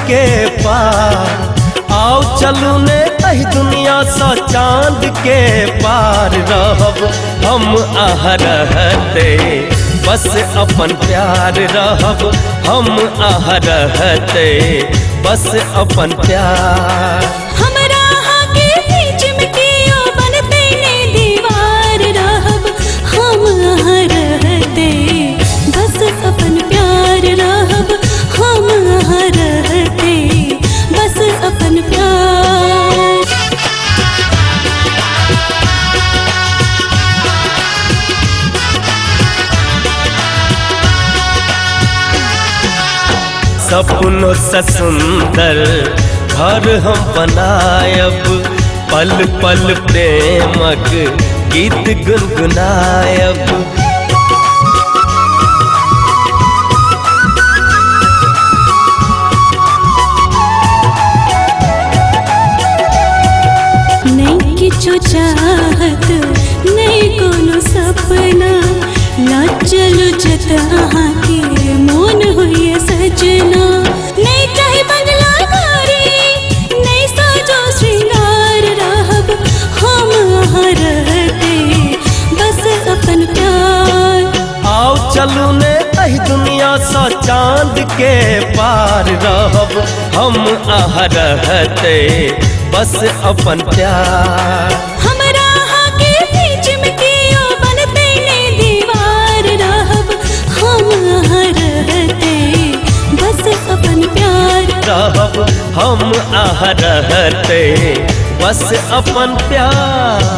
के पार। आओ चलू ने कही दुनिया सा चांद के पार। रहब हम आह रहते बस अपन प्यार। रहब हम आह रहते बस अपन प्यार। हमरा के बीच में कियो बनते ने दीवार। रहब हम आह रहते बस अपन प्यार। रहब हम आह रहते बस अपन प्यार। सपनों से सुंदर घर हम बनायब। पल पल प्रेमक गीत गुनगुनायब। नहीं किछु चाहत नहीं कोनो सपना। ला चलू जहाँ के मोन हुए सजना। नहीं चाहे बंगला गाड़ी नहीं साजो श्रृंगार। रहब हम आह रहते बस अपन प्यार। आओ चलू ने कही दुनिया सा चांद के पार। रहब हम आह रहते बस अपन प्यार। हमरा के बीच में कियो बनते ने दीवार। रहब हम आह रहते बस अपन प्यार। रहब हम आह रहते बस अपन प्यार।